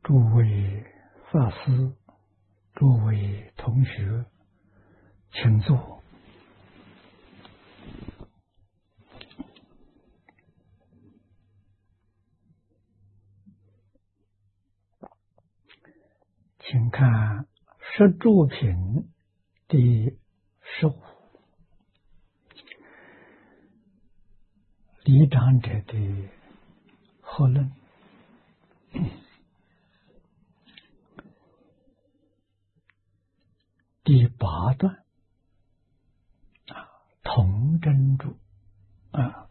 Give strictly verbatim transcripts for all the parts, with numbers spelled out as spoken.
诸位法师、诸位同学，请坐。请看《十住品》第十五，李长者的合论。第八段啊，同真住啊，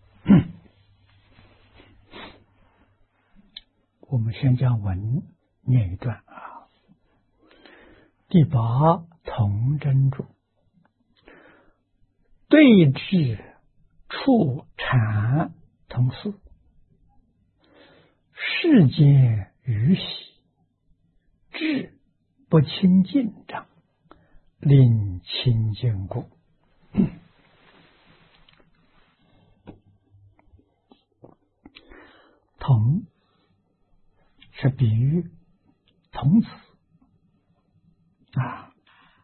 我们先将文念一段啊。第八同真住，对治触禅同事，世间于喜，智不清净障，令清净故。同是比喻童子啊，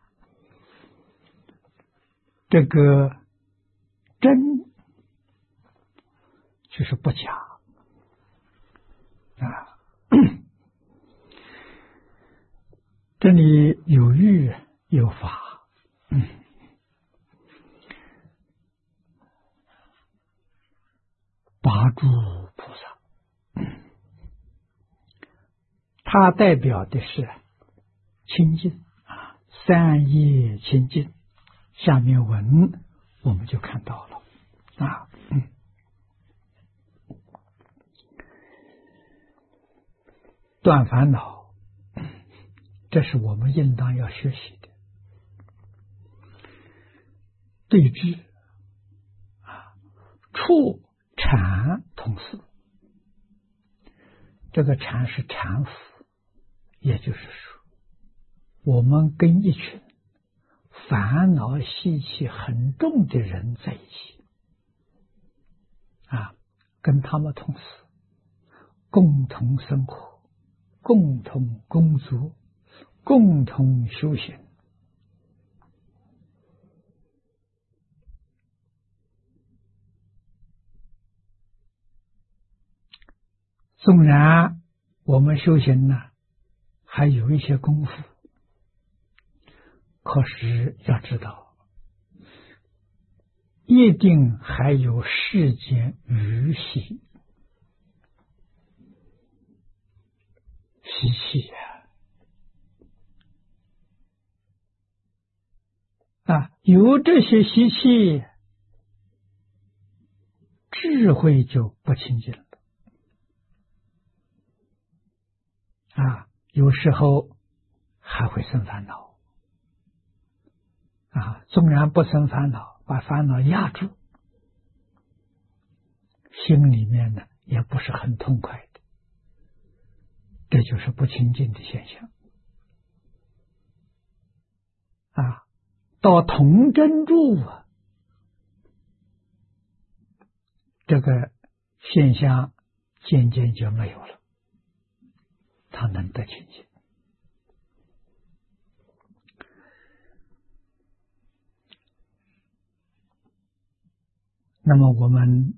这个真就是不假啊。这里有欲有法，嗯，八诸菩萨，嗯，它代表的是清净啊，三业清净。下面文我们就看到了啊，嗯，断烦恼，这是我们应当要学习的。对治啊，触禅同事，这个禅是禅服，也就是说，我们跟一群烦恼习气很重的人在一起啊，跟他们同事，共同生活，共同工作，共同修行。纵然我们修行呢，还有一些功夫，可是要知道，一定还有世间余习习气啊，啊，有这些习气，智慧就不清净了啊，有时候还会生烦恼啊，纵然不生烦恼，把烦恼压住，心里面呢也不是很痛快的，这就是不清净的现象啊。到同真住啊，这个现象渐渐就没有了，他能得清净。那么我们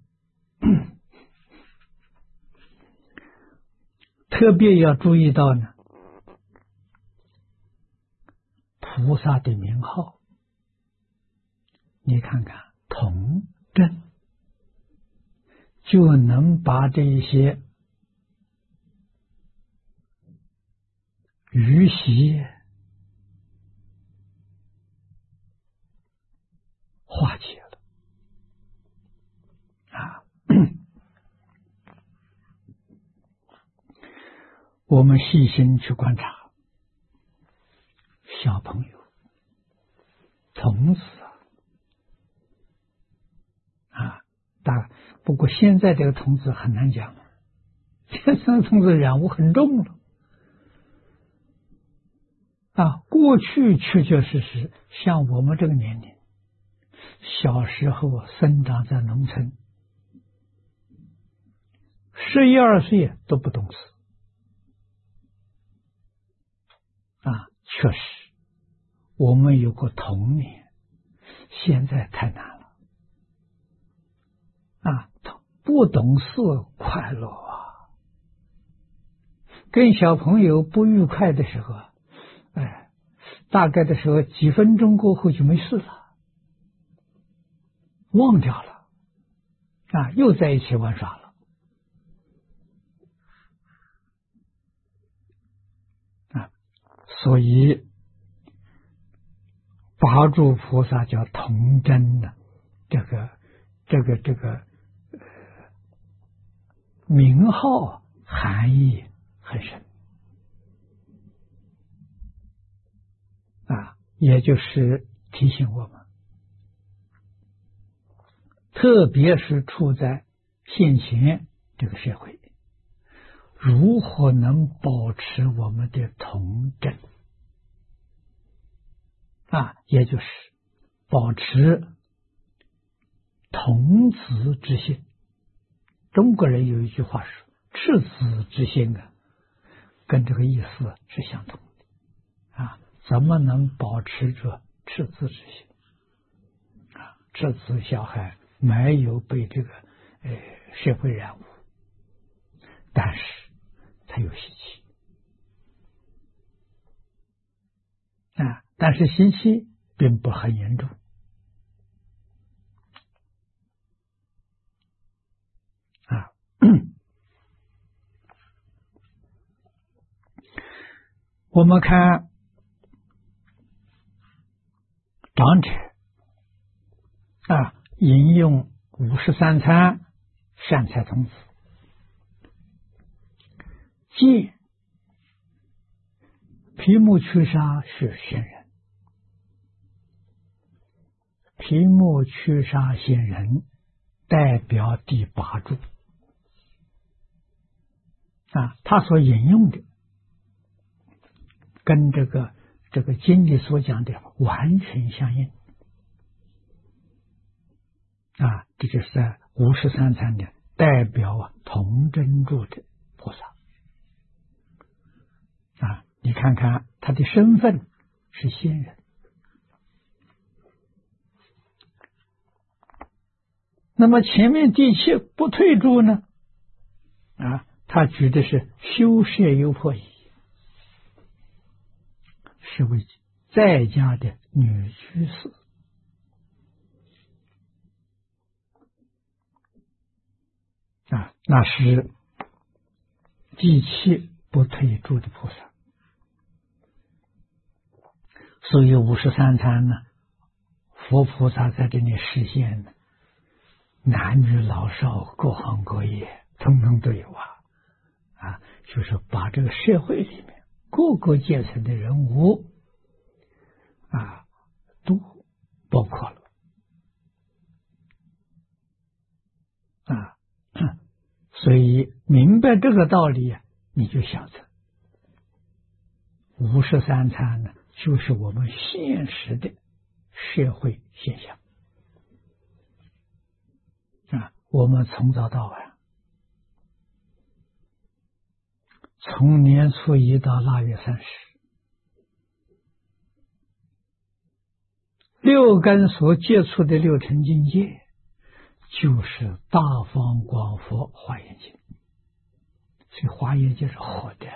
特别要注意到呢，菩萨的名号，你看看同真，就能把这一些余习化解了啊。我们细心去观察，小朋友、童子啊，大不过现在这个童子很难讲，现在童子染污很重了啊。过去确确实实，像我们这个年龄，小时候生长在农村，十一二岁都不懂事啊，确实，我们有过童年，现在太难了啊！不懂事快乐啊，跟小朋友不愉快的时候，哎，大概的时候几分钟过后就没事了，忘掉了啊，又在一起玩耍了啊，所以八柱菩萨叫童真的，这个这个这个名号含义很深啊，也就是提醒我们，特别是处在现前这个社会，如何能保持我们的童真啊，也就是保持童子之心。中国人有一句话说赤子之心啊，跟这个意思是相同的啊。怎么能保持着赤子之心啊？赤子小孩没有被这个呃社会染污，但是他有习气啊，但是习气并不很严重啊。我们看长者啊，引用五十三参善财童子，见皮木屈沙是仙人，皮木屈沙仙人代表第八柱啊，他所引用的跟这个这个经里所讲的完全相应啊，这就是在五十三参的代表啊童真柱的菩萨啊，你看看他的身份是仙人，那么前面第七不退柱呢啊，他举的是修摄优婆夷，是为在家的女居士啊，那是第七不退柱的菩萨。所以五十三参呢，佛菩萨在这里实现呢，男女老少各行各业通通都有啊啊，就是把这个社会里面各个阶层的人物啊都包括了啊，所以明白这个道理啊，你就晓得五十三参呢，就是我们现实的社会现象啊，我们从早到晚，从年初一到腊月三十，六根所接触的六尘境界，就是大方广佛华严经，所以华严经是活的。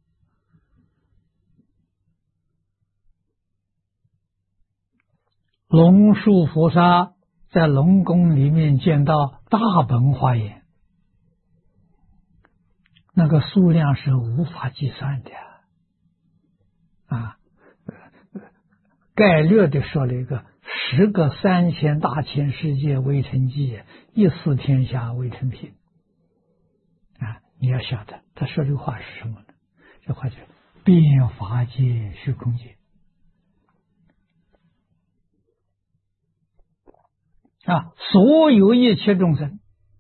龙树菩萨在龙宫里面见到大本华严，那个数量是无法计算的啊！概略的说了一个十个三千大千世界微尘际，一思天下微尘品啊！你要晓得他说这话是什么呢？这话叫遍法界虚空界啊！所有一切众生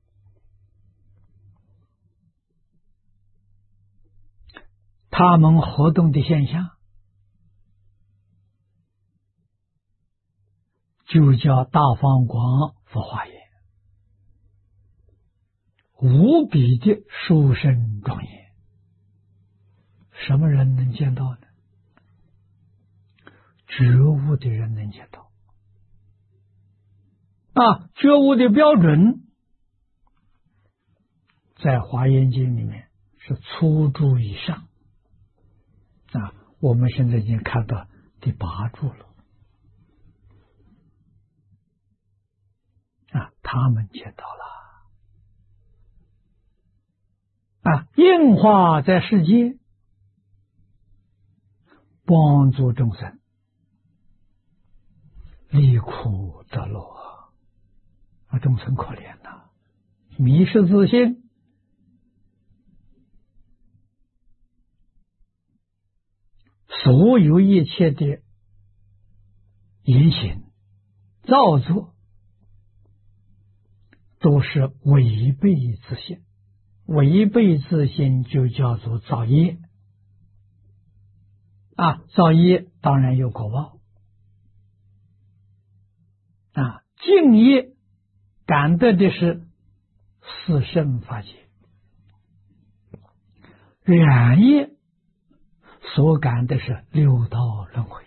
他们活动的现象，就叫大方广佛华严，无比的殊胜庄严。什么人能见到呢？ 觉悟的人能见到。啊，觉悟的标准在《华严经》里面是初住以上。啊，我们现在已经看到第八住了。啊，他们见到了。啊，应化在世间，帮助众生离苦得乐。啊，众生可怜呐，迷失自信，所有一切的言行造作都是违背自信，违背自信就叫做造业。啊，造业当然有果报。啊，净业感得的是四圣法界，染业所感的是六道轮回。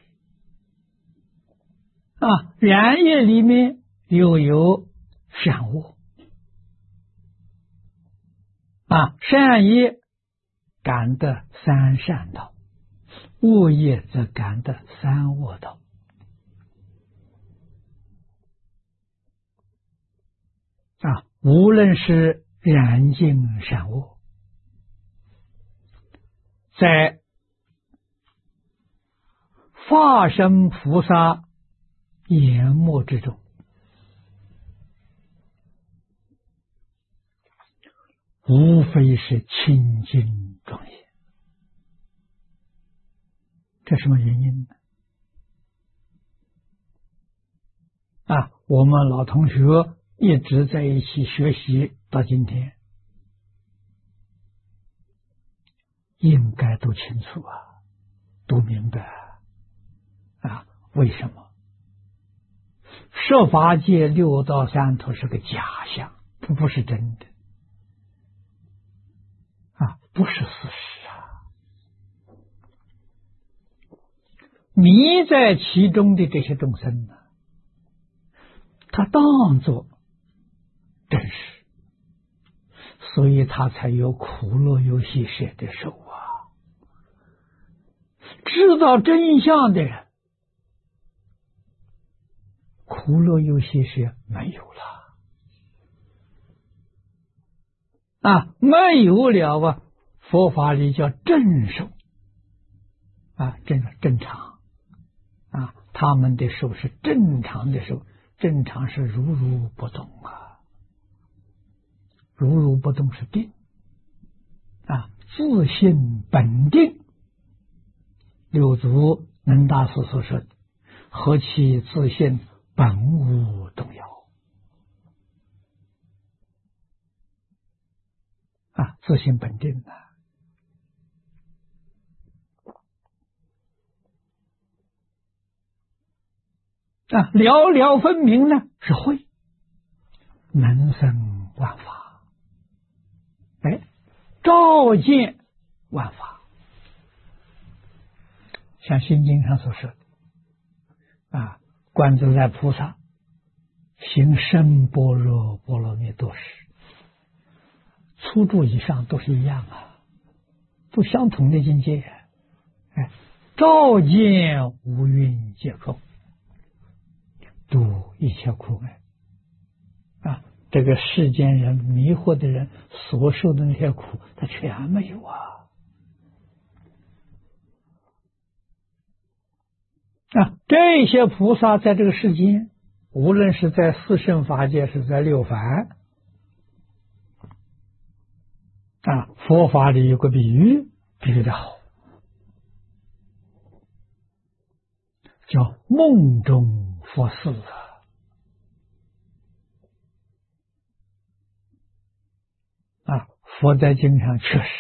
啊，染业里面又有善恶。啊，善业感得三善道，恶业则感得三恶道。啊，无论是染净善恶，在化身菩萨眼目之中，无非是清净庄严。这什么原因呢？啊，我们老同学一直在一起学习到今天，应该都清楚啊，都明白啊。为什么？设法界六道三途是个假象，它不是真的啊，不是事实啊。迷在其中的这些众生呢，他当作真实，所以他才有苦乐游戏舍的手啊。知道真相的人，苦乐游戏舍没有了啊，没有了啊，佛法里叫正受啊，正正常啊，他们的受是正常的受，正常是如如不动啊，如如不动是定啊，自性本定。六祖能大师所说的何其自性本无动摇啊，自性本定啊。啊，了了分明呢是慧，能生万法，哎，照见万法。像心经上所说的啊，观自在菩萨行深般若波罗蜜多时，初住以上都是一样啊，都相同的境界。哎，照见五蕴皆空，度一切苦厄啊！这个世间人迷惑的人所受的那些苦，他全没有啊！啊，这些菩萨在这个世间，无论是在四圣法界，是在六凡啊，佛法里有个比喻，比喻的好，叫梦中佛事啊。啊，佛在经上确实，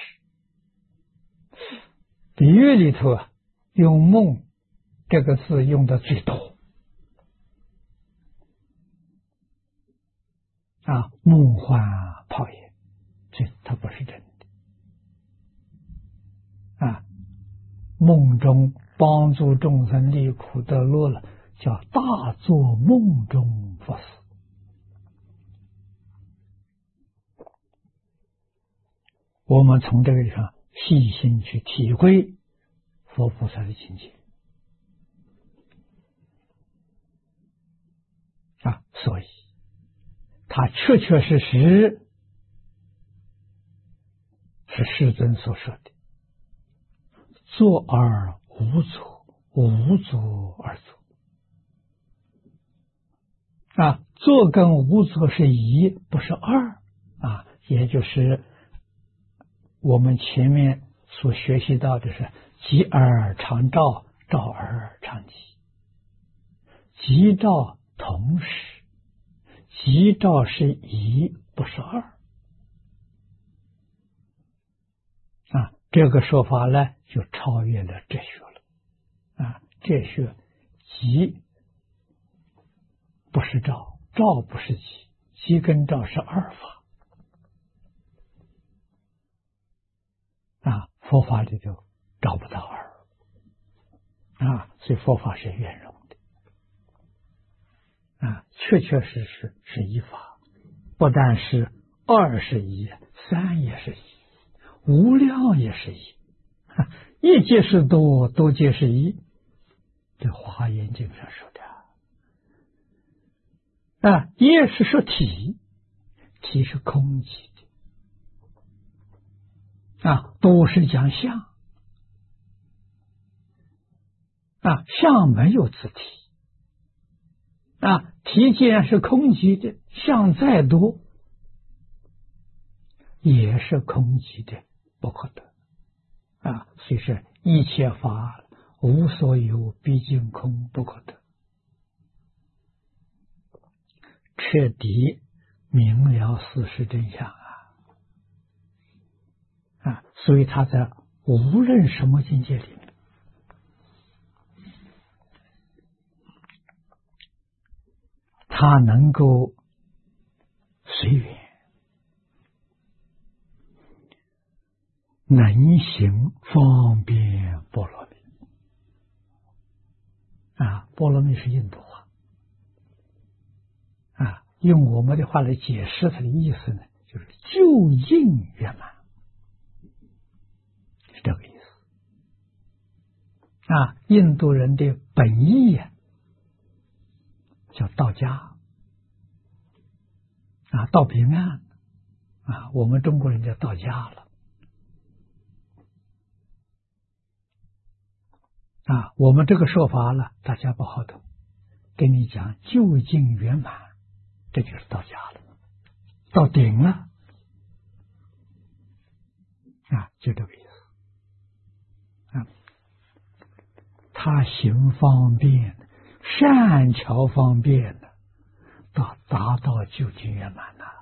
比喻里头啊，用梦这个字用的最多啊，梦幻泡影，这它不是真的啊。梦中帮助众生离苦得乐了，叫大做梦中佛事。我们从这个地方细心去体会佛菩萨的境界啊，所以他确确实实是世尊所说的作而无作，无作而作啊，作跟无作是一，不是二啊，也就是我们前面所学习到的是即而常照，照而常即，即照同时，即照是一，不是二啊。这个说法呢，就超越了哲学了啊。哲学即不是照，照不是即，即跟照是二法啊。佛法里头找不到二啊，所以佛法是圆融的啊，确确实实是一法，不但是二是一，三也是一，无量也是一，一皆是多，多皆是一，这华严经上说的啊。一是说体，体是空寂的啊，都是讲相啊，相没有自体啊，体既然是空寂的，相再多也是空寂的，不可得啊。所以说一切法无所有，毕竟空，不可得。彻底明了事实真相啊啊！所以他在无论什么境界里面，他能够随缘，能行方便波罗蜜啊。波罗蜜是印度话啊，用我们的话来解释它的意思呢，就是究竟圆满，是这个意思啊。印度人的本意啊，叫到家啊，到彼岸啊，我们中国人叫到家了啊。我们这个说法了，大家不好懂，跟你讲究竟圆满，这就是到家了，到顶了啊，就这个意思啊。他行方便，善巧方便的，到达到究竟圆满了。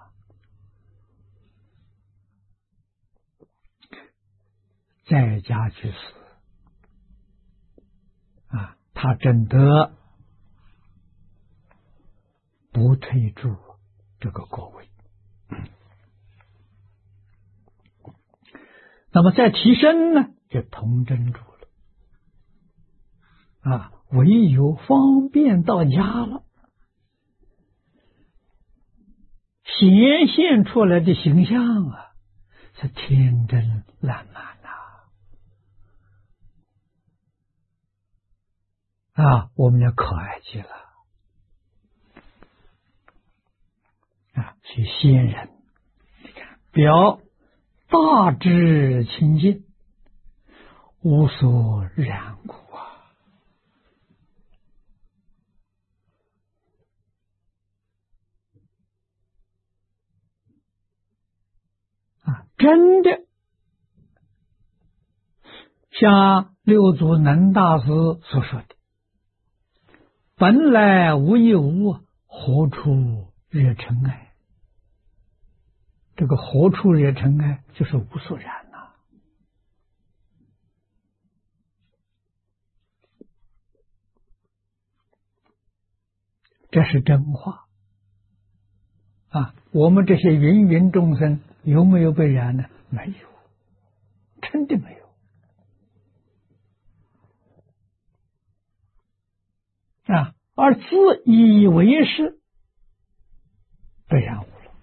在家居士啊，他真得不退出这个果位。那么再提升呢，就同真住了啊，唯有方便到家了，显现出来的形象啊，是天真烂漫呐啊，我们要可爱极了啊！所以仙人，你看表大智清净，无所染故啊啊，真的像六祖能大师所说的，本来无一物，何处惹尘埃？这个何处惹尘埃，就是无所染呐、啊。这是真话啊！我们这些芸芸众生有没有被染呢？没有，真的没有而自以为是，被染污了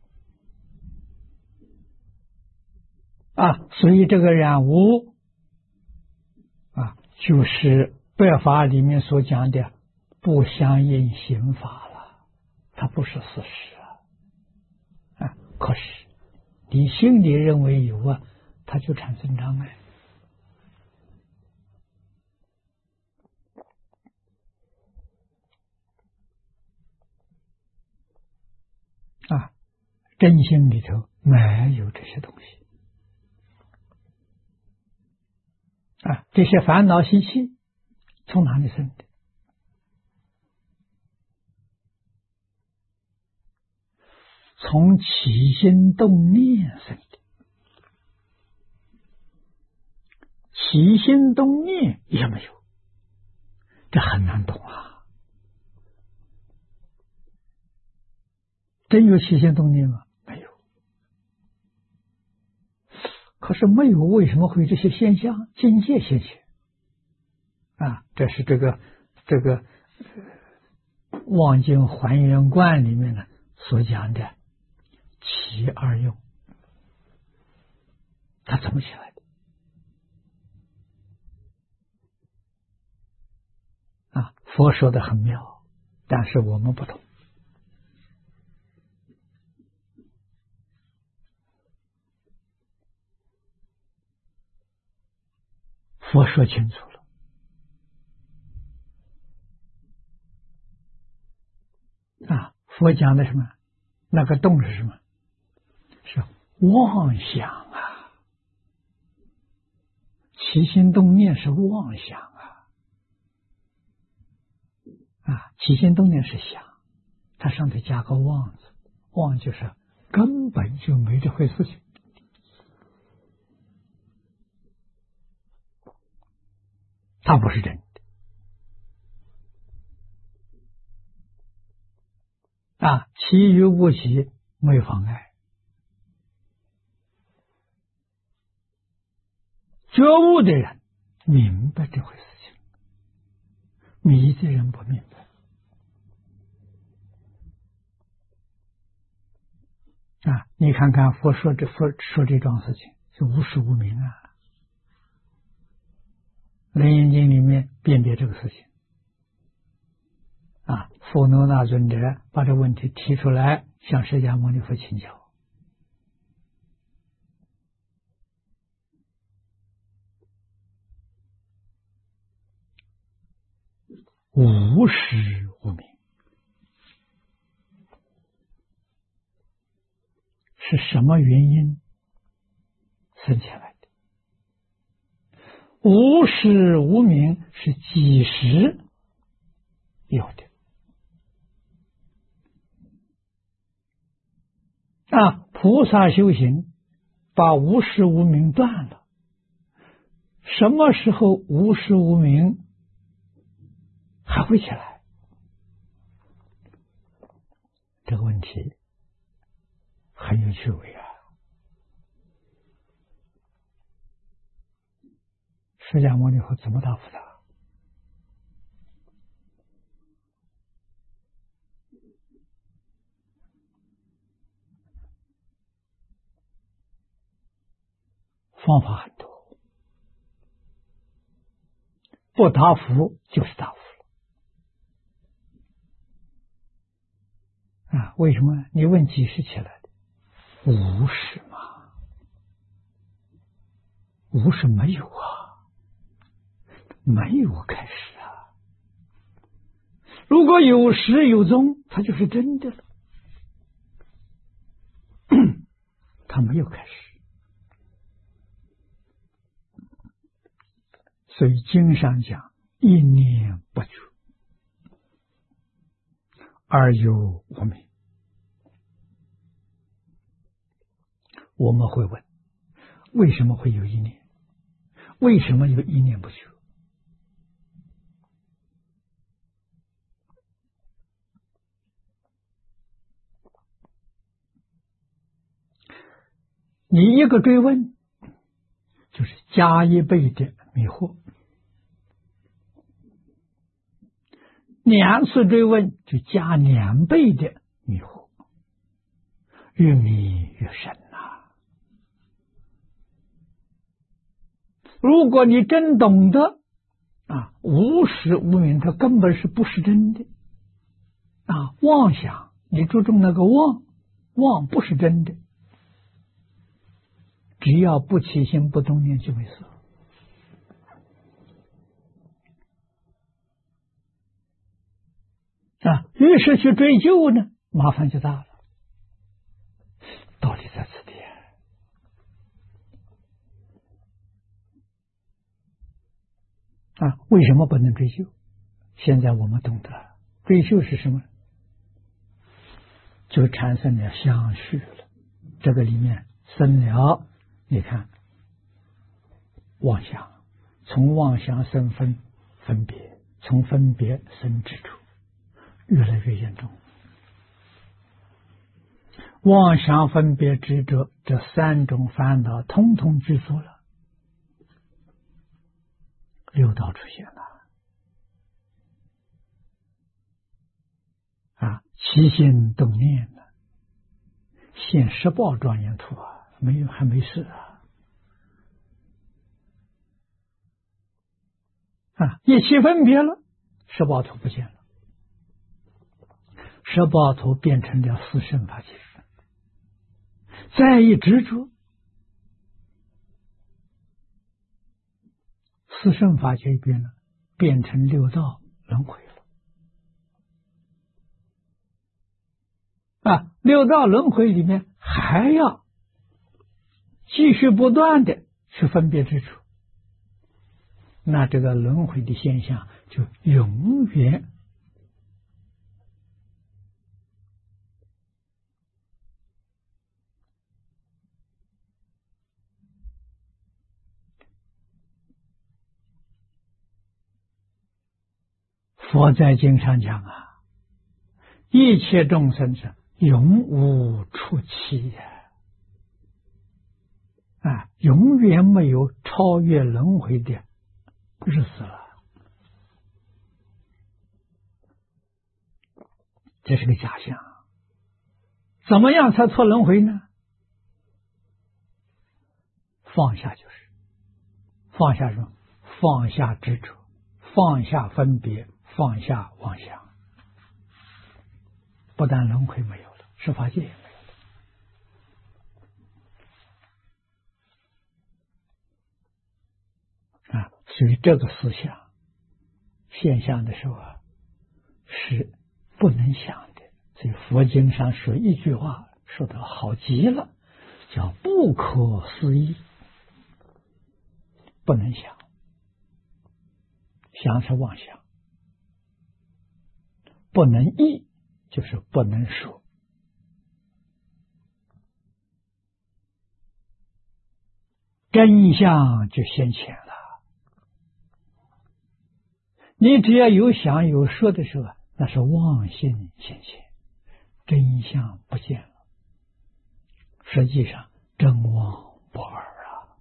啊！所以这个染污啊，就是白法里面所讲的不相应刑法了，它不是事实啊！啊，可是你心里认为有啊，它就产生障碍。啊，真心里头没有这些东西啊，这些烦恼习气从哪里生的？从起心动念生的。起心动念也没有，这很难懂啊！真有起心动念吗？没有。可是没有，为什么会有这些现象？境界现前啊！这是这个这个《望经还原观》里面呢所讲的起二用，它怎么起来的？啊，佛说的很妙，但是我们不懂。佛说清楚了啊！佛讲的什么？那个动是什么？是妄想啊！起心动念是妄想啊！啊，起心动念是想，它上头加个妄字，妄就是根本就没这回事情。它不是真的啊！其余不起没有妨碍，觉悟的人明白这回事情，迷的人不明白啊！你看看佛说这佛说这桩事情是无实无明啊，《楞严经》里面辨别这个事情啊，佛罗那尊者把这个问题提出来，向释迦牟尼佛请教。无实无明是什么原因生起来的？无实无明是几时有的？啊，菩萨修行把无实无明断了，什么时候无实无明还会起来？这个问题很有趣味啊！释迦牟尼佛怎么答复他？方法很多，不答复就是答复了啊！为什么？你问几时起来的？无始嘛，无始没有啊，没有开始啊。如果有始有终，它就是真的了。它没有开始。所以经上讲一念不觉而有无明。我们会问，为什么会有一念？为什么有一念不觉？你一个追问，就是加一倍的迷惑。 两次追问就加两倍的迷惑，越迷越深呐。如果你真懂得啊，无实无明，它根本是不是真的啊？妄想，你注重那个妄，妄不是真的，只要不起心不动念就没事。啊，于是去追究呢，麻烦就大了。道理在此地啊，为什么不能追究？现在我们懂得了，追究是什么？就产生了相续了。这个里面生了，你看妄想，从妄想生分分别，从分别生执着，越来越严重。妄想分别执着这三种烦恼通通具足了，六道出现了啊！起心动念呢，现十报庄严图啊，没有还没事啊！啊，一起分别了，十报图不见了，十报图变成了四圣法界，再一执着，四圣法界变了，变成六道轮回了。啊，六道轮回里面还要继续不断的去分别执着，那这个轮回的现象就永远佛在经上讲啊，一切众生是永无出期呀，啊，永远没有超越轮回的日子了。这是个假象。怎么样才脱轮回呢？放下就是放下什么？放下执着，放下分别，放下妄想。不但轮回没有了，十法界也没有了啊！所以这个思想现象的时候啊，是不能想的。所以佛经上说一句话说得好极了，叫不可思议。不能想，想是妄想；不能议，就是不能说。真相就现前了。你只要有想有说的时候，那是妄心现前，真相不见了。实际上真妄不二啊！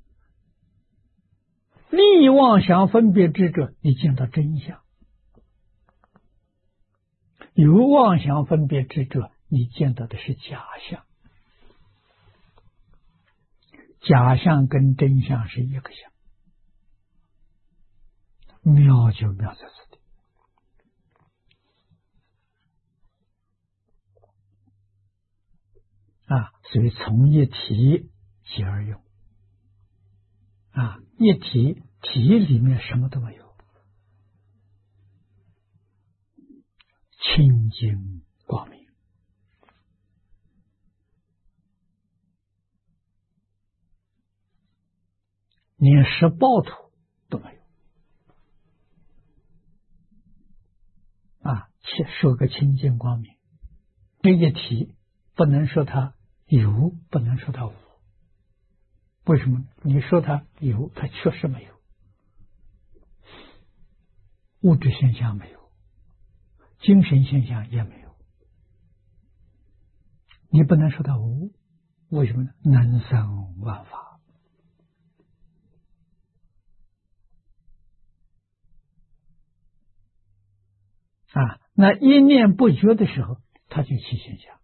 你妄想分别执着，你见到真相；有妄想分别执着，你见到的是假象。假象跟真相是一个相，妙就妙在此地啊！所以从一体即而用啊，一体体里面什么都没有，清净光明。连十报土都没有啊！说个清净光明，这一体不能说它有，不能说它无。为什么？你说它有，它确实没有，物质现象没有，精神现象也没有。你不能说它无，为什么呢？能生万法。 啊，那一念不觉的时候，它就起现象。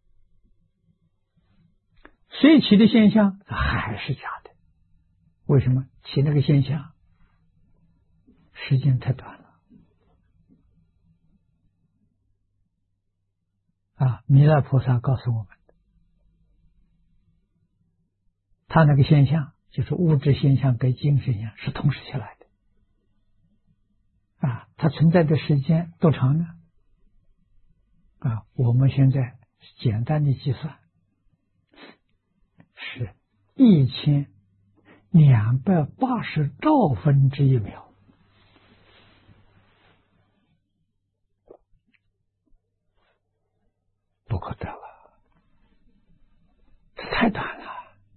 虽起的现象还是假的，为什么？起那个现象时间太短了啊！弥勒菩萨告诉我们，他那个现象就是物质现象跟精神现象是同时起来的啊，它存在的时间多长呢？啊，我们现在简单的计算是一千两百八十兆分之一秒，不可得了，这太短了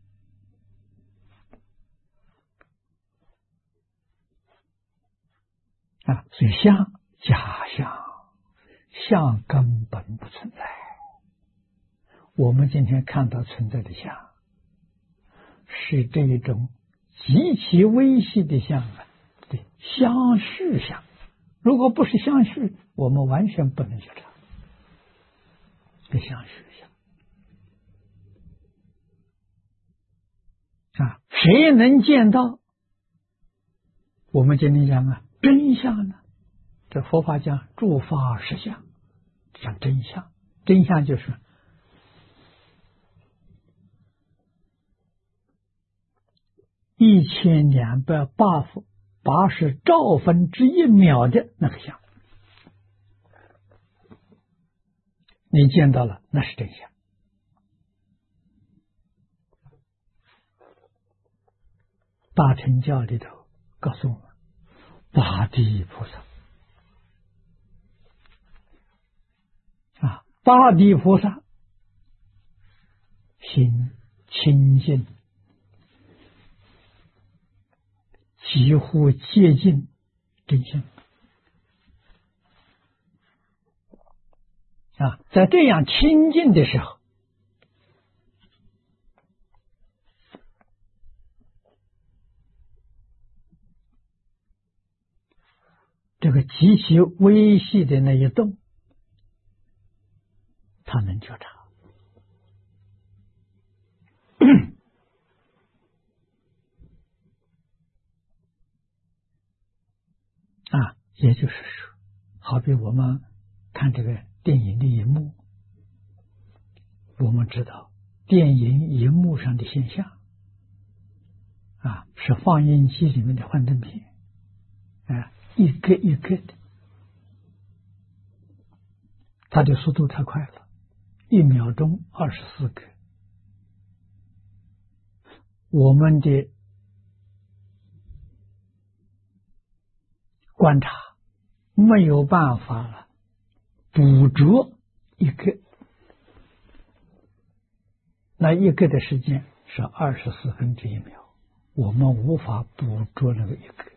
啊！所以相假象，相根本不存在。我们今天看到存在的相，是这一种极其微细的相啊，对，相续相。如果不是相续，我们完全不能觉察。这相续相啊，谁能见到？我们今天讲啊，真相呢？这佛法讲诸法实相，讲真相。真相就是一千两百八八十兆分之一秒的那个相，你见到了，那是真相。大乘教里头告诉我们，八地菩萨啊，八地菩萨心清净，几乎接近真相啊，在这样清净的时候，这个极其微细的那一动，他能觉察啊，也就是说，好比我们看这个电影的荧幕，我们知道电影荧幕上的现象啊，是放映机里面的幻灯片啊，一个一个的，它的速度太快了，一秒钟二十四个。我们的观察没有办法了捕捉一个，那一个的时间是二十四分之一秒，我们无法捕捉那个一个，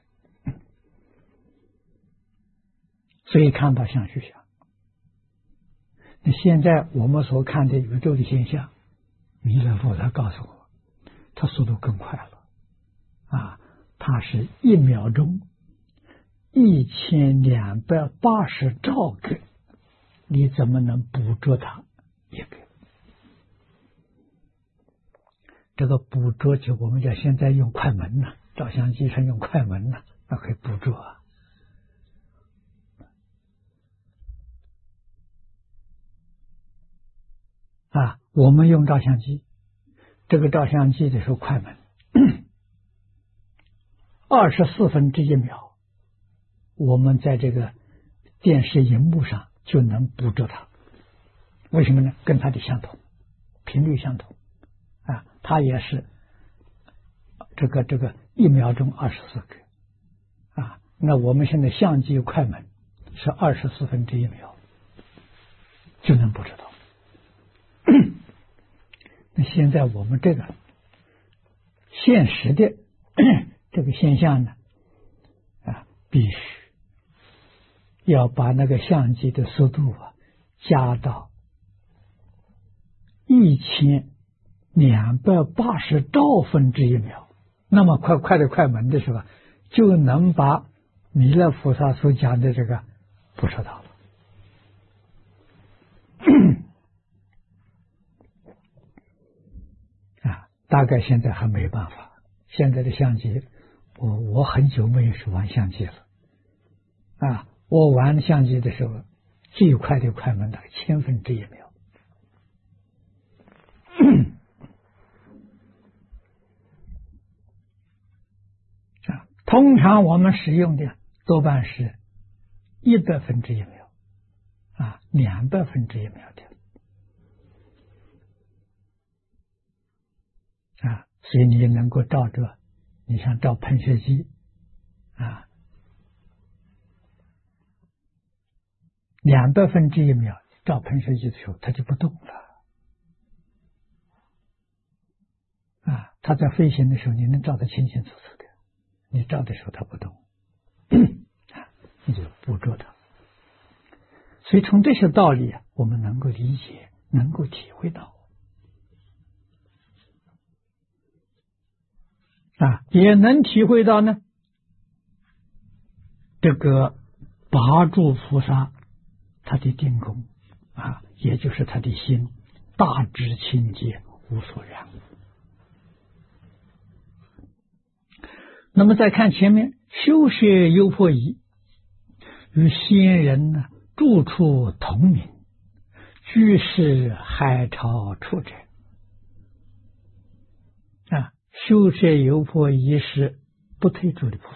所以看到相续相。那现在我们所看的宇宙的现象，弥勒佛他告诉我，它速度更快了啊，它是一秒钟一千两百八十兆个，你怎么能捕捉它一个？这个捕捉就我们讲现在用快门呢、啊，照相机上用快门呢、啊，那可以捕捉啊。啊，我们用照相机，这个照相机的时候快门，二十四分之一秒，我们在这个电视荧幕上就能捕捉它。为什么呢？跟它的相同，频率相同啊，它也是这个这个一秒钟二十四个啊。那我们现在相机快门是二十四分之一秒就能捕捉到。那现在我们这个现实的这个现象呢，啊，必须要把那个相机的速度啊加到一千两百八十兆分之一秒，那么快快的快门的时候，就能把弥勒菩萨所讲的这个捕捉到了大概现在还没办法。现在的相机，我我很久没有去玩相机了啊！我玩相机的时候，最快的快门大概千分之一秒。啊，通常我们使用的多半是一百分之一秒啊，两百分之一秒的啊，所以你能够照着，你像照喷射机啊，两百分之一秒照喷射机的时候，它就不动了。啊，它在飞行的时候，你能照得清清楚楚的。你照的时候，它不动，你就捕捉它。所以从这些道理啊，我们能够理解，能够体会到，啊，也能体会到呢。这个八柱菩萨他的定功啊，也就是他的心大智清洁，无所染。那么再看前面，修学优婆夷，与仙人呢住处同名，居士海潮处者。啊，修学优婆夷是不退住的菩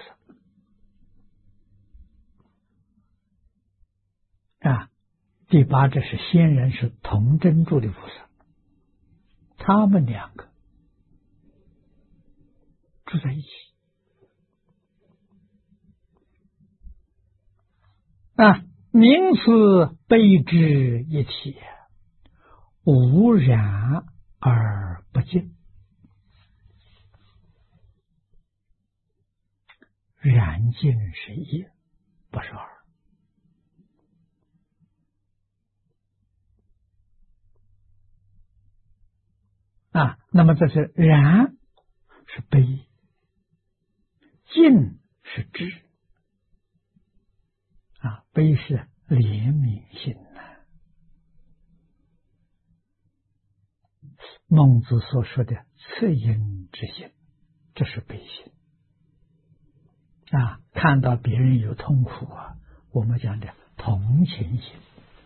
萨。啊，第八这是仙人，是同真住的菩萨，他们两个住在一起。啊，名词悲之一体，无染而不净。染净是一，不是二。啊，那么这是染是悲，净是智。啊，悲是怜悯心呐、啊。孟子所说的恻隐之心，这是悲心。啊，看到别人有痛苦啊，我们讲的同情心。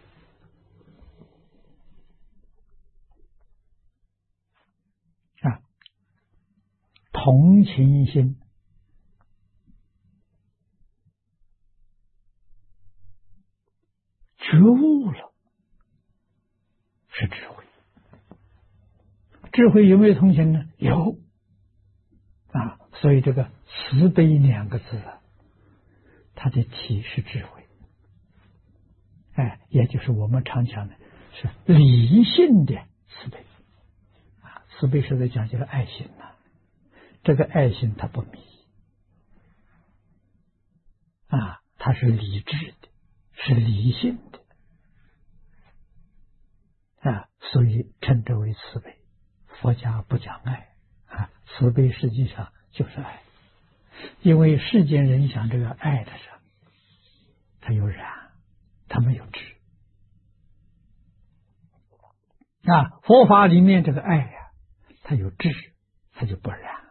啊，同情心觉悟了，是智慧。智慧有没有同情呢？有啊，所以这个慈悲两个字啊，它的体是智慧，哎，也就是我们常讲的是理性的慈悲啊。慈悲是在讲究爱心呐、啊，这个爱心它不迷啊，它是理智的，是理性的啊，所以称之为慈悲。佛家不讲爱啊，慈悲实际上就是爱，因为世间人想这个爱的时候，他有染，他没有智啊。佛法里面这个爱呀、啊，它有智，它就不染，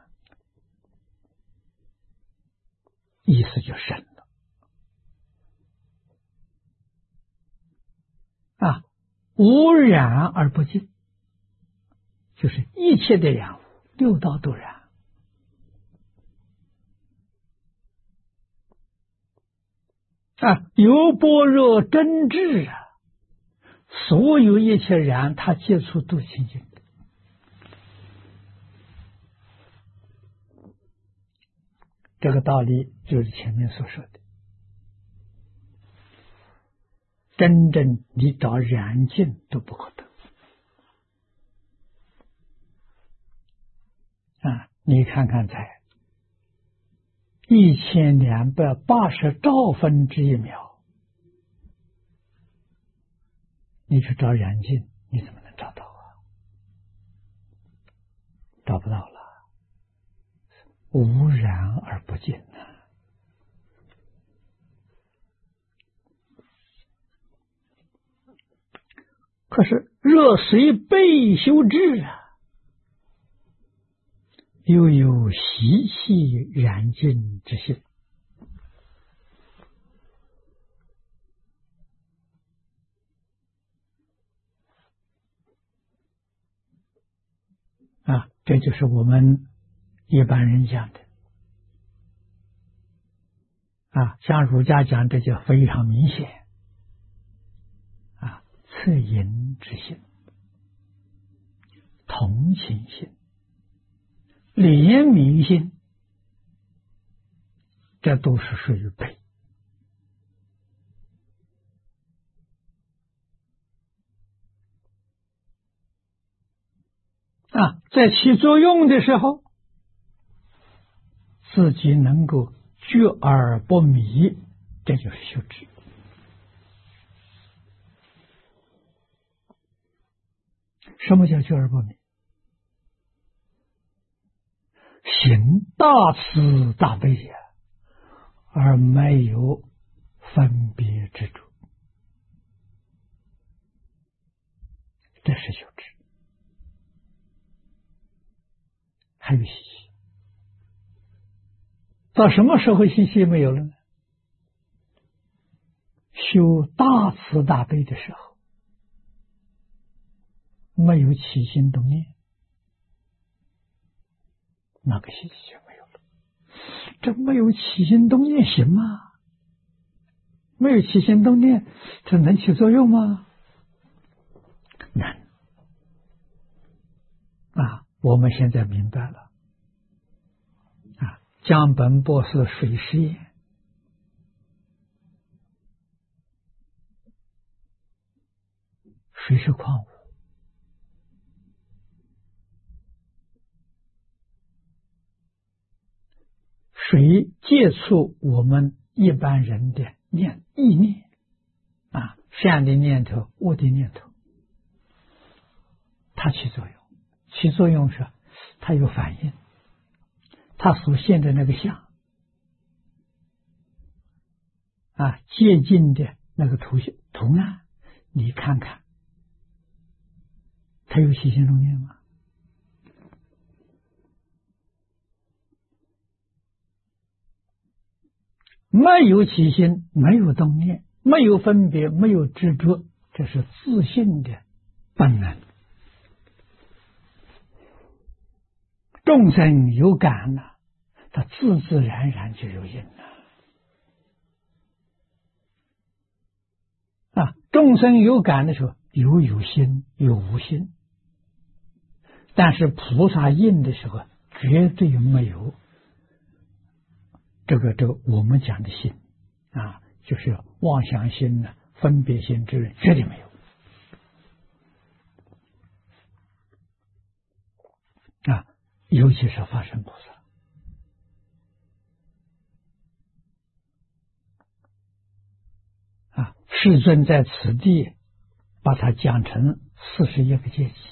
意思就深了啊。无染而不净，就是一切的染污，六道都染啊。有般若真智啊，所有一切染，他接触都清净的。这个道理就是前面所说的，真正你找染净都不可得啊！你看看才一千两百八十兆分之一秒，你去找染净，你怎么能找到啊？找不到了，无染而不净啊。可是若随背修智啊， 又有习气染尽之心。啊，这就是我们一般人讲的啊，像儒家讲这就非常明显啊，恻隐之心、同情心、怜悯心，这都是属于悲啊，在起作用的时候，自己能够觉而不迷，这就是修持。什么叫觉而不迷？行大慈大悲也，而没有分别执着，这是修持。还有习气，到什么时候习气没有了呢？修大慈大悲的时候，没有起心动念，那个习气就没有了。这没有起心动念行吗？没有起心动念，这能起作用吗？难啊！我们现在明白了啊，江本博士水实验，水是矿物，水接触我们一般人的念意念啊，善的念头、恶的念头，它起作用。起作用是它有反应，它所现的那个相啊，接近的那个图像图案，你看看，它有起心动念吗？没有起心，没有动念，没有分别，没有执着，这是自性的本能。众生有感了，他自自然然就有因了。啊，众生有感的时候，有有心，有无心。但是菩萨印的时候，绝对没有这个这个我们讲的心啊，就是妄想心呢、分别心之类，绝对没有。啊，尤其是法身菩萨。啊，世尊在此地把它讲成四十一个阶级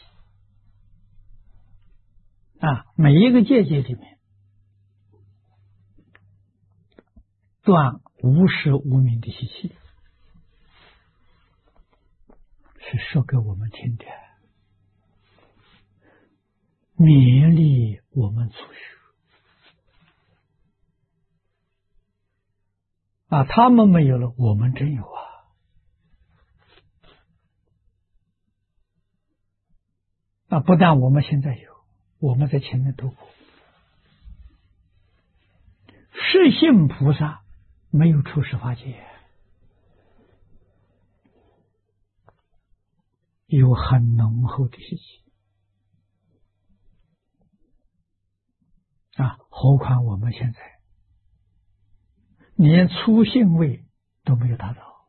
啊，每一个阶级里面断无始无明的习气，是说给我们听的，勉励我们初学啊，他们没有了，我们真有啊。啊，不但我们现在有，我们在前面读过。实性菩萨没有出十法界，有很浓厚的习气啊，何况我们现在连初性位都没有达到，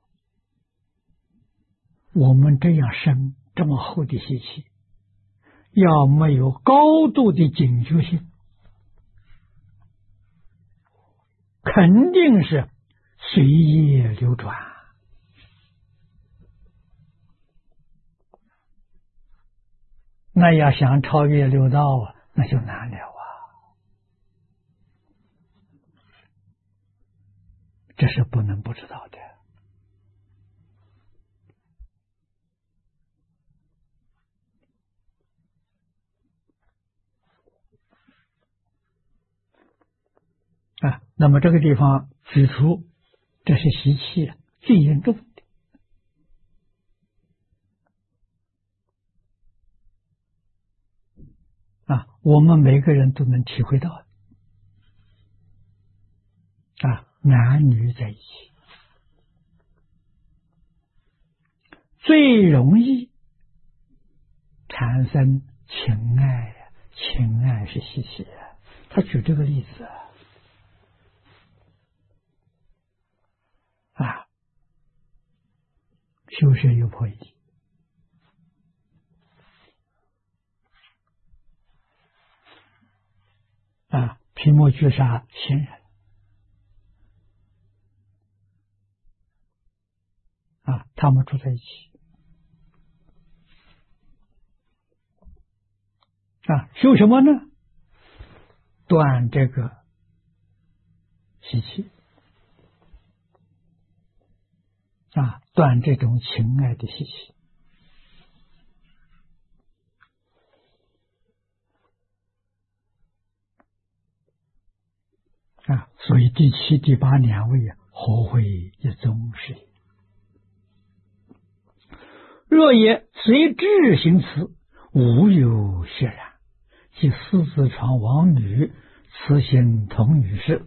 我们这样深这么厚的习气，要没有高度的警觉性，肯定是随业流转。那要想超越六道啊，那就难了啊！这是不能不知道的。 那么这个地方指出，这是习气最严重的啊，我们每个人都能体会到的啊，男女在一起最容易产生情爱，情爱是习气啊。他举这个例子啊，修学有破译啊，皮莫居沙仙人啊，他们住在一起啊，修什么呢？断这个习气啊，断这种情爱的习气啊，所以第七、第八两位啊，合会一宗是也。若也随智行此，无有血然，即四字床王女，此心同女士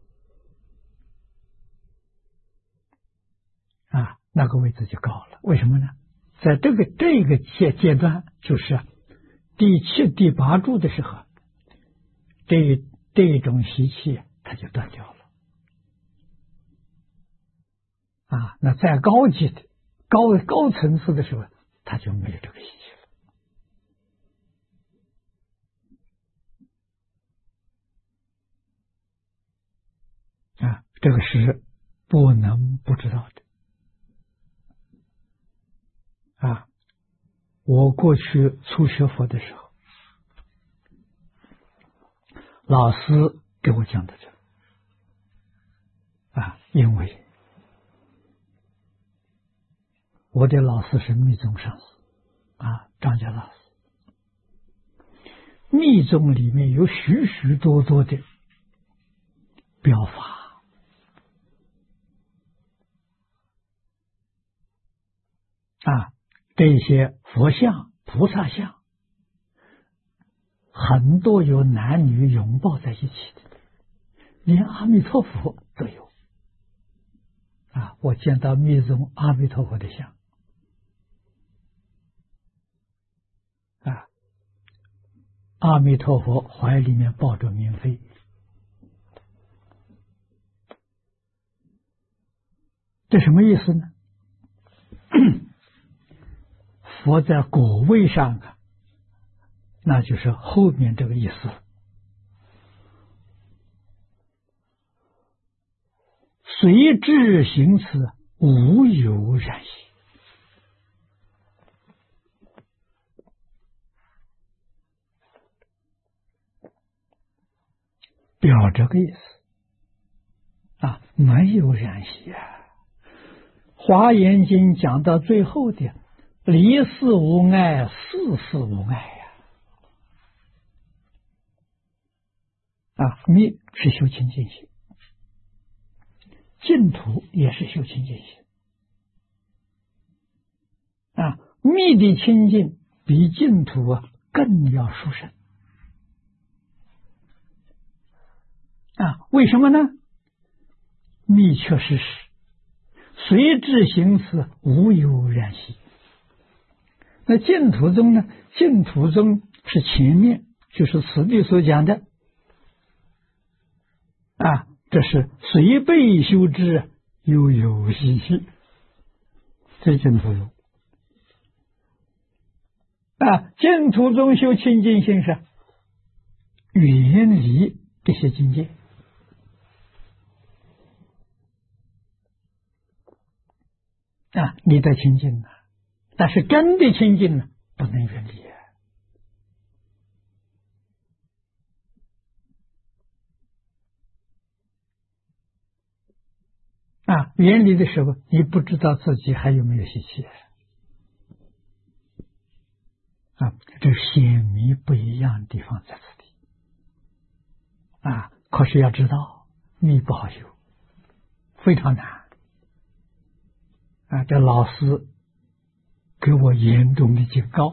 啊，那个位置就高了。为什么呢？在这个这个阶阶段，就是第七、第八柱的时候，这这种习气它就断掉了啊。那再高级的、高高层次的时候，它就没有这个习气了啊。这个是不能不知道的啊。我过去初学佛的时候，老师给我讲的这啊，因为我的老师是密宗上师啊，张家老师。密宗里面有许许多多的表法啊，这些佛像、菩萨像，很多有男女拥抱在一起的，连阿弥陀佛都有啊。我见到密宗阿弥陀佛的像啊，阿弥陀佛怀里面抱着明妃，这什么意思呢？佛在果位上啊，那就是后面这个意思。随智行此，无有染习。表这个意思啊，没有染习啊。华严经讲到最后的离事无碍，事事无碍呀！啊，密是修清净心，净土也是修清净心啊。密的清净比净土啊更要殊胜啊！为什么呢？密确实是随智行此，无有染习。那净土宗呢？净土宗是前面就是此地所讲的啊，这是随被修之，又有习气，这净土宗啊。净土宗修清净心是远离这些境界啊，你得清净啊。但是真的清净呢，不能远离啊！远离的时候，你不知道自己还有没有习气啊！这显迷不一样的地方在此地啊！可是要知道， 密不好修，非常难啊！这老师给我严重的警告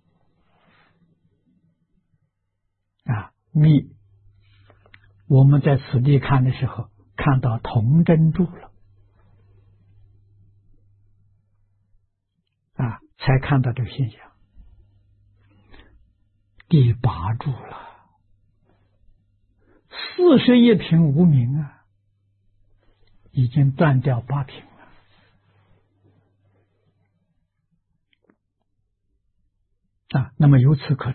啊！密，我们在此地看的时候，看到铜珍珠了啊，才看到这个现象。第八柱了，四十一品无名啊，已经断掉八品了啊。那么由此可知，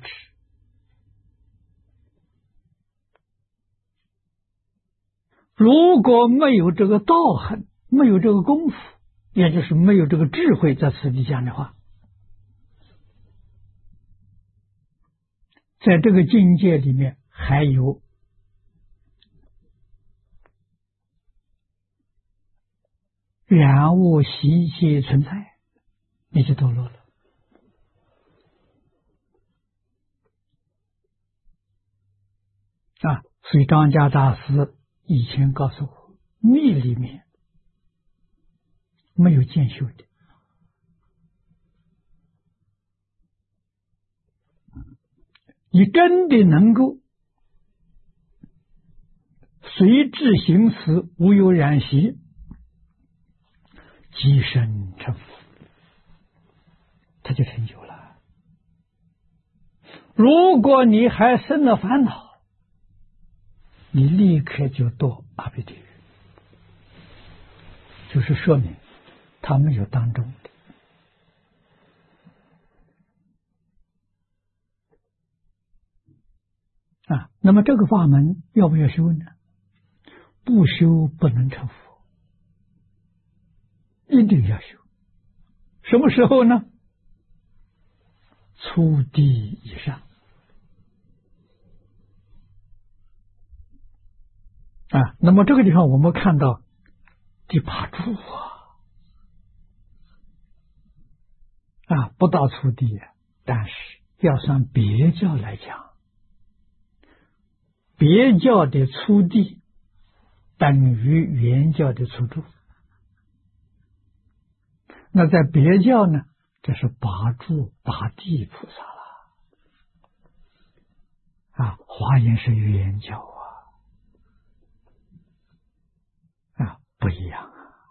如果没有这个道行，没有这个功夫，也就是没有这个智慧，在此地讲的话，在这个境界里面还有染物习气存在，你就堕落了啊！所以张家大师以前告诉我，密里面没有见修的，你真的能够随智行思，无有染习，即身成佛，他就成就了。如果你还生了烦恼，你立刻就堕阿鼻地狱，就是说明他没有当中的啊。那么这个法门要不要修呢？不修不能成佛，一定要修。什么时候呢？初地以上啊。那么这个地方我们看到第八柱啊，啊不到初地，但是要算别教来讲，别教的初地等于原教的初住。那在别教呢，这是八柱八地菩萨了啊，华严是原教啊，啊不一样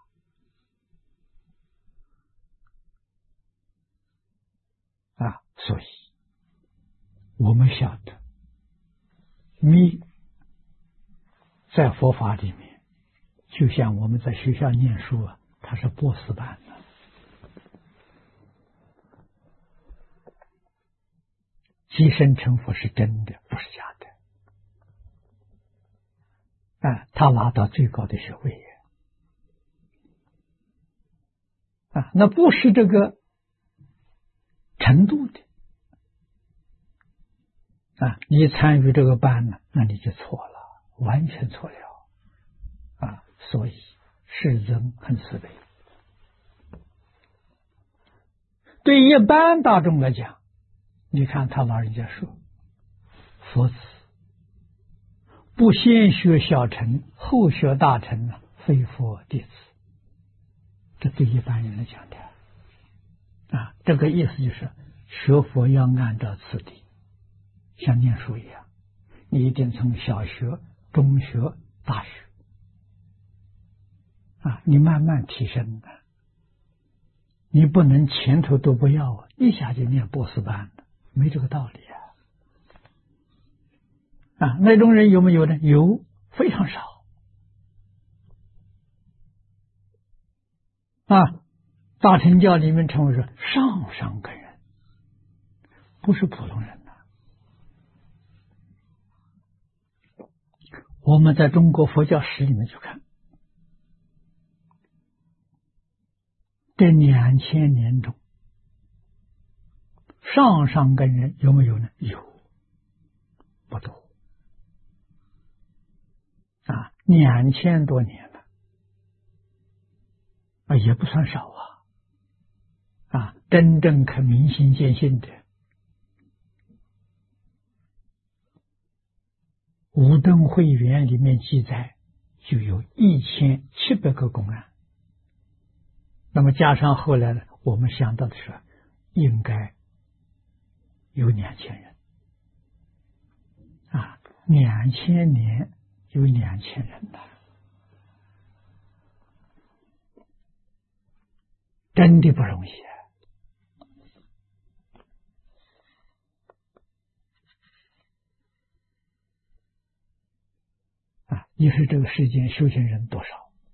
啊啊，所以我们晓得密在佛法里面，就像我们在学校念书啊，它是博士班的。即身成佛是真的，不是假的。啊，他拿到最高的学位啊，那不是这个程度的啊，你参与这个班呢，那你就错了，完全错了啊！所以世人很慈悲，对一般大众来讲，你看他老人家说，佛子不先学小乘，后学大乘呢，非佛弟子。这对一般人来讲的啊，这个意思就是学佛要按照次第，像念书一样，你一定从小学、中学、大学啊，你慢慢提升的，你不能前头都不要啊，一下就念博士班的，没这个道理啊！啊，那种人有没有呢？有，非常少啊。大乘教里面称为说上上根人，不是普通人呐。我们在中国佛教史里面去看，这两千年中，上上根人有没有呢？有，不多啊，两千多年了啊，也不算少啊。啊，真正可明心见性的，五灯会元里面记载就有一千七百个公案。那么加上后来呢，我们想到的是应该有两千人啊，两千年有两千人的，真的不容易啊！啊，你说这个世间修行人多少？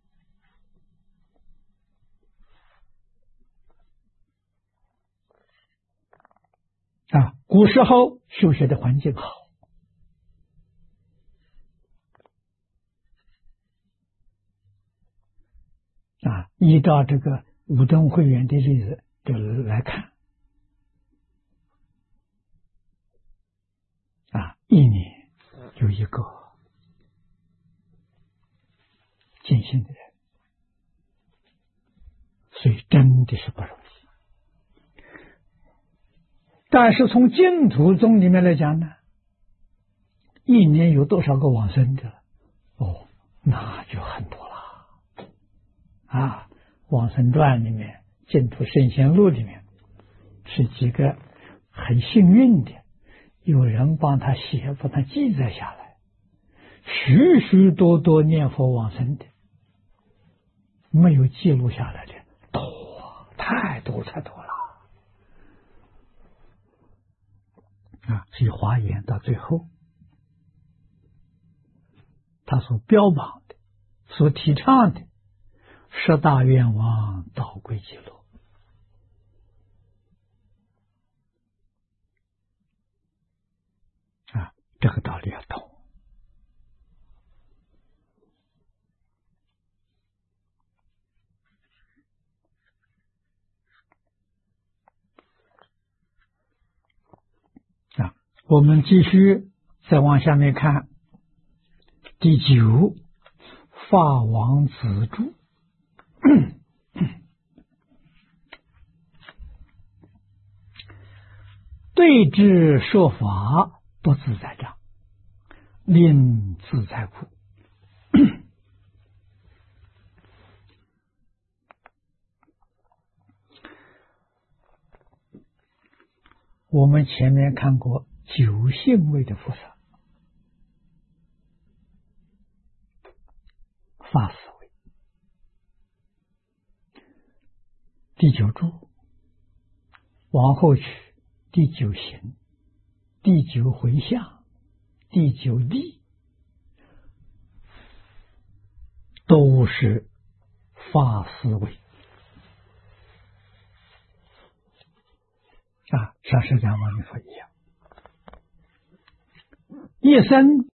啊，古时候修学的环境好，啊，依照这个武敦会员的例子就来看，啊，一年有一个尽心的人，所以真的是不容易。但是从净土宗里面来讲呢，一年有多少个往生的？哦，那就很多了啊！往生传里面、净土圣贤录里面是几个很幸运的，有人帮他写，帮他记载下来，许许多多念佛往生的，没有记录下来的多，太多太多了。啊，所以华严到最后，他所标榜的、所提倡的十大愿望导归极乐，啊，这个道理要懂。啊，我们继续再往下面看，第九，法王子住。对治说法不自在障，令自在苦。我们前面看过九性位的菩萨，法思维，第九住，往后去第九行、第九回向、第九地，都是法思维啊，像释迦牟尼佛一样，一生